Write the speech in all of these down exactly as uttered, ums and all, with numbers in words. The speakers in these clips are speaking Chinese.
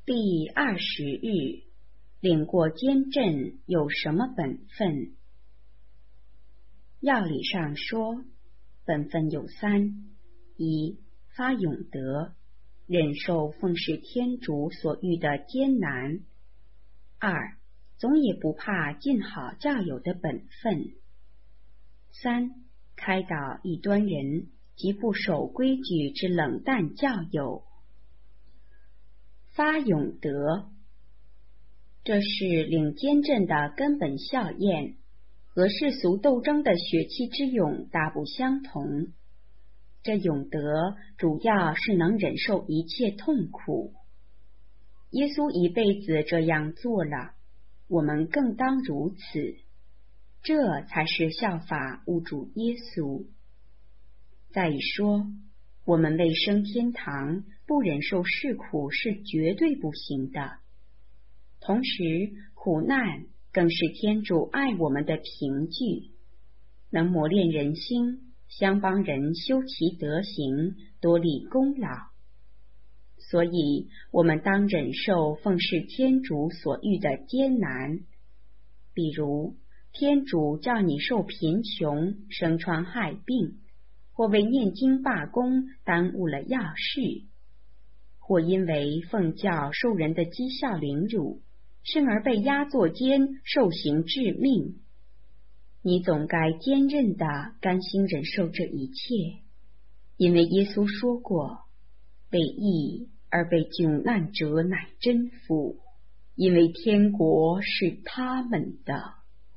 第二十日，领过监镇有什么本分？要理上说，本分有三：一、发永德，忍受奉事天主所遇的艰难；二、总也不怕尽好教友的本分；三、开导异端人及不守规矩之冷淡教友。发永德，这是领监镇的根本效验，和世俗斗争的血气之勇大不相同。这永德主要是能忍受一切痛苦。耶稣一辈子这样做了，我们更当如此。这才是效法吾主耶稣。再一说，我们为升天堂不忍受世苦是绝对不行的。同时，苦难更是天主爱我们的凭据，能磨练人心，相帮人修其德行，多立功劳。所以，我们当忍受奉事天主所遇的艰难，比如天主叫你受贫穷、生疮害病，或为念经罢工耽误了要事，或因为奉教受人的讥笑凌辱，甚而被压坐监，受刑致命。你总该坚韧地甘心忍受这一切，因为耶稣说过，为义而被窘难者乃真福，因为天国是他们的。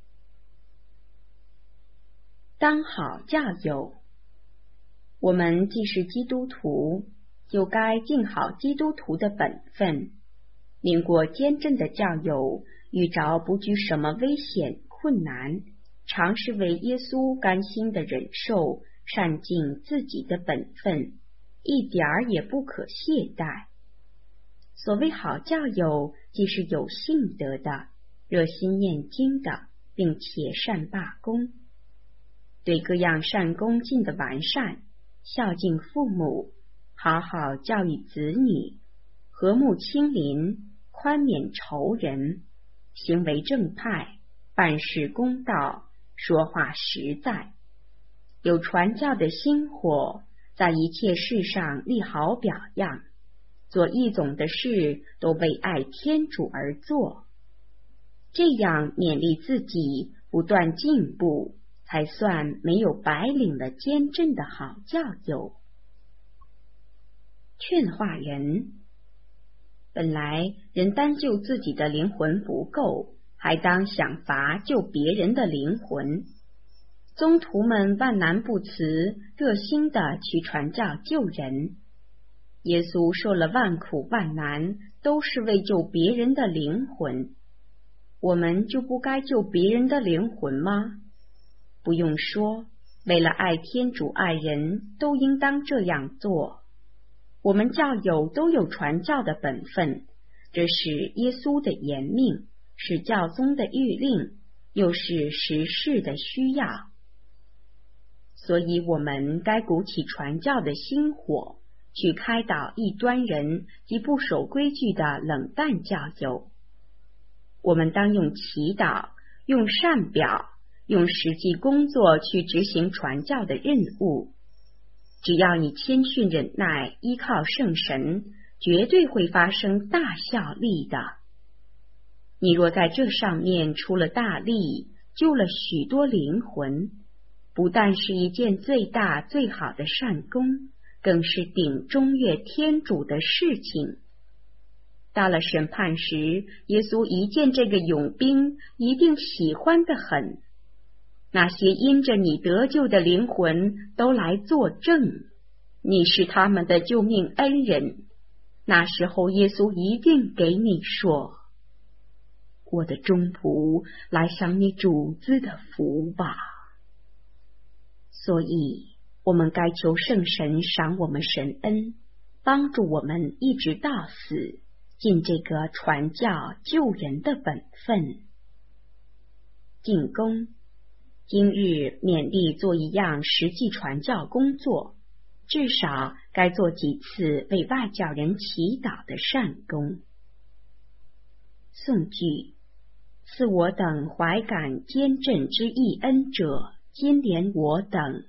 当好教友，我们既是基督徒，就该尽好基督徒的本分。领过监镇的教友，遇着不惧什么危险困难，常是为耶稣甘心的忍受，善尽自己的本分，一点儿也不可懈怠。所谓好教友，既是有信德的，热心念经的，并且善罢工，对各样善功尽的完善，孝敬父母，好好教育子女，和睦亲邻，宽免仇人，行为正派，办事公道，说话实在，有传教的心火，在一切事上立好表样，做一种的事都为爱天主而做，这样勉励自己不断进步，才算没有白领了监镇的好教友。劝化人，本来人单救自己的灵魂不够，还当想法救别人的灵魂。宗徒们万难不辞，热心的去传教救人。耶稣受了万苦万难，都是为救别人的灵魂。我们就不该救别人的灵魂吗？不用说，为了爱天主爱人，都应当这样做。我们教友都有传教的本分，这是耶稣的严命，是教宗的谕令，又是时事的需要。所以我们该鼓起传教的心火，去开导异端人及不守规矩的冷淡教友。我们当用祈祷，用善表，用实际工作去执行传教的任务。只要你谦逊忍耐，依靠圣神，绝对会发生大效力的。你若在这上面出了大力，救了许多灵魂，不但是一件最大最好的善功，更是顶中悦天主的事情。到了审判时，耶稣一见这个勇兵，一定喜欢得很。那些因着你得救的灵魂都来作证，你是他们的救命恩人。那时候耶稣一定给你说，我的忠仆，来享你主子的福吧。所以我们该求圣神赏我们神恩，帮助我们一直到死，尽这个传教救人的本分。进攻，今日勉励做一样实际传教工作，至少该做几次为外教人祈祷的善功。 宋句：赐我等怀感坚振之义恩者，今怜我等。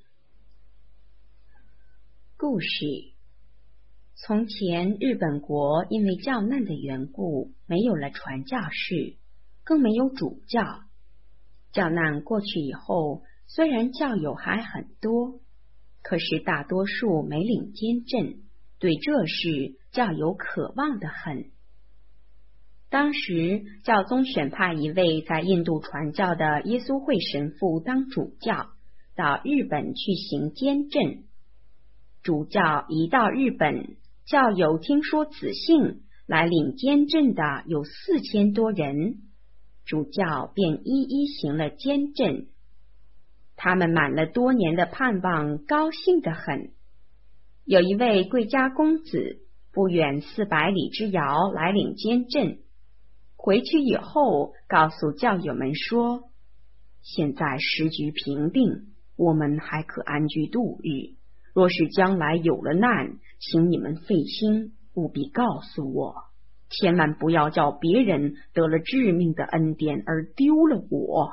故事：从前日本国因为教难的缘故，没有了传教士，更没有主教。教难过去以后，虽然教友还很多，可是大多数没领监振，对这事教友渴望得很。当时教宗选派一位在印度传教的耶稣会神父当主教，到日本去行监振。主教一到日本，教友听说此信，来领监振的有四千多人，主教便一一行了监振。他们满了多年的盼望，高兴得很。有一位贵家公子，不远四百里之遥来领监振。回去以后，告诉教友们说：现在时局平定，我们还可安居度日。若是将来有了难，请你们费心，务必告诉我，千万不要叫别人得了致命的恩典而丢了我。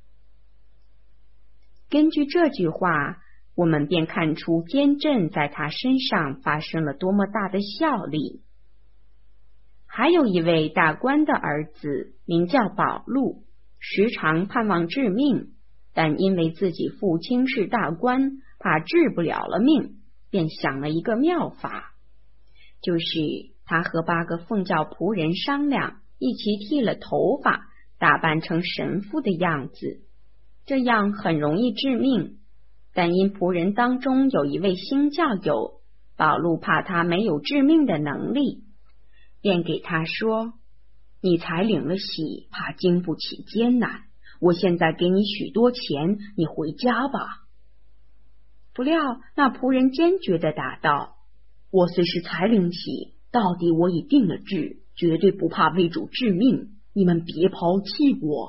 根据这句话，我们便看出监振在他身上发生了多么大的效力。还有一位大官的儿子，名叫保禄，时常盼望致命，但因为自己父亲是大官，怕治不了了命，便想了一个妙法，就是他和八个奉教仆人商量，一起剃了头发，打扮成神父的样子，这样很容易致命。但因仆人当中有一位新教友，保禄怕他没有致命的能力，便给他说：你才领了喜，怕经不起艰难，我现在给你许多钱，你回家吧。不料那仆人坚决地答道：我虽是才领喜，到底我已定了志，绝对不怕为主致命，你们别抛弃我。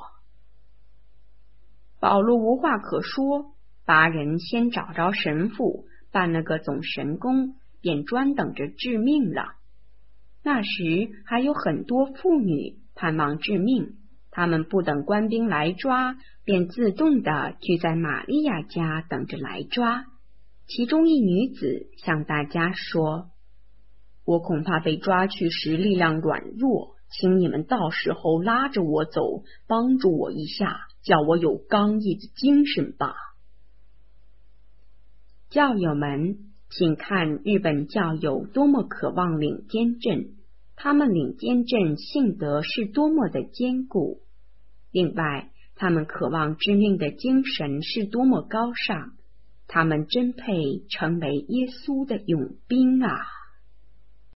保禄无话可说，八人先找着神父，办了个总神功，便专等着致命了。那时还有很多妇女盼望致命，他们不等官兵来抓，便自动地聚在玛利亚家等着来抓。其中一女子向大家说：我恐怕被抓去时力量软弱，请你们到时候拉着我走，帮助我一下，叫我有刚毅的精神吧。教友们，请看日本教友多么渴望领监振，他们领监振信德是多么的坚固。另外，他们渴望致命的精神是多么高尚，他们真配成为耶稣的勇兵啊！